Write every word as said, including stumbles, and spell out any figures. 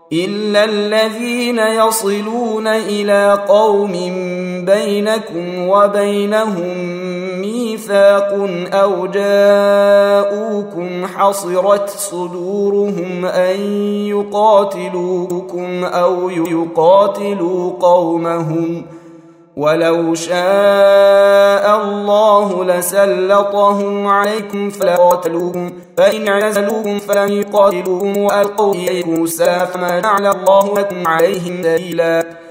إلا الذين يصلون إلى قوم بينكم وبينهم ميثاق أو جاءوكم حصرت صدورهم أن يقاتلوكم أو يقاتلوا قومهم ولو شاء الله لسلطهم عليكم فلقاتلوكم فإن اعتزلوكم فلم يقاتلوكم وألقوا إليكم السلام فما جعل الله لكم عليهم سبيلا